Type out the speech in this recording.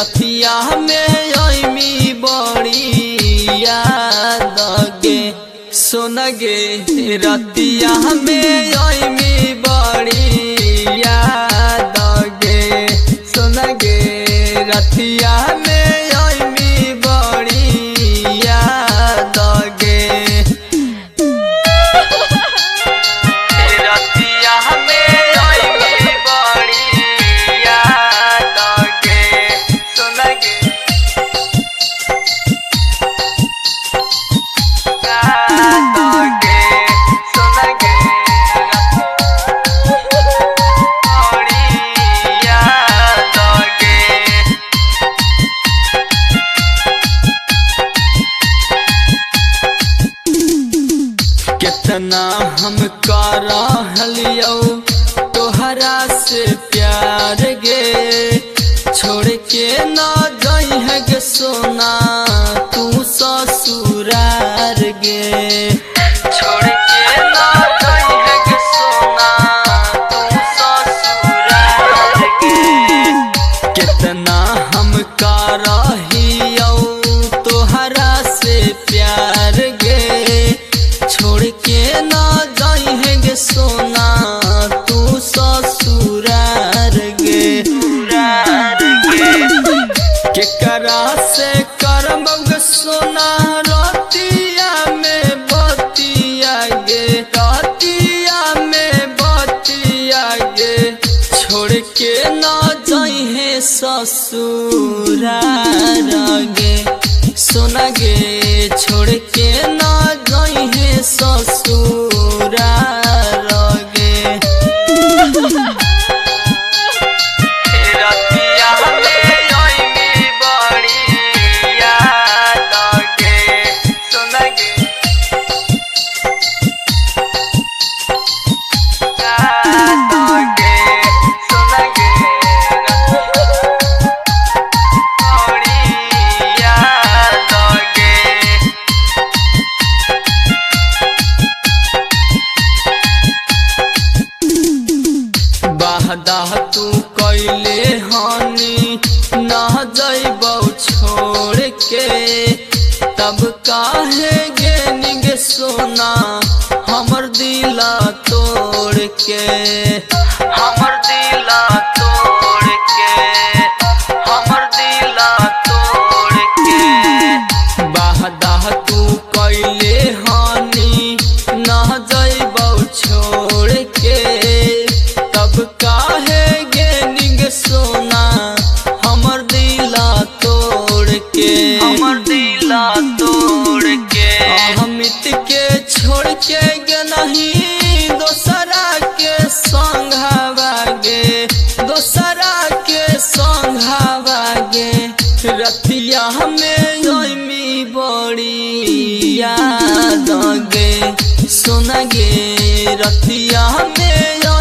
रतिया में आईमी बड़ी याद गे सुन गे रतिया में आईमी बड़ी याद गे सुन गे रतिया में आईमी बड़ी याद गे रतिया में आईमी बड़ी याद गे सुन गे याद गे सुन गे बड़ी याद गे कितना हम करहलियो तोहरा से प्यार गे छोड़ के ना जाई है गे सोना तू ससुरार गे छोड़ के ना जाई है गे सोना तू ससुरार गे कितना हम करहियो तोहरा से प्यार गे छोड़ के ना जाई है गे सोना तू ससुरार गे केकरा से करम गे सोना रतिया में बतिया गे रतिया में बतिया गे छोड़ के ना जाई है ससुरार गे सोना गे छोड़ के ना जाई है ससुरार गे रतिया में आईमी बड़ी याद गे सुन गे याद गे सुन गे बड़ी याद गे वादा तू कैले हानि ना जइबौ छोड़ के तब काहे गे निगे सोना हमर दिला तोड़ के हमर दिला तोड़ के हमर दिला तोड़ के वादा तू कैले हानि ना जइबौ छोड़ के तब काहे गे निग सोना हमर दिला तोड़ के हमर दिला तोड़ के अमित के छोड़ के गे नहीं दोसरा के संघावा गे दोसरा के संघावा गे रतिया में आईमी बड़ी याद गे सुन गे रतिया में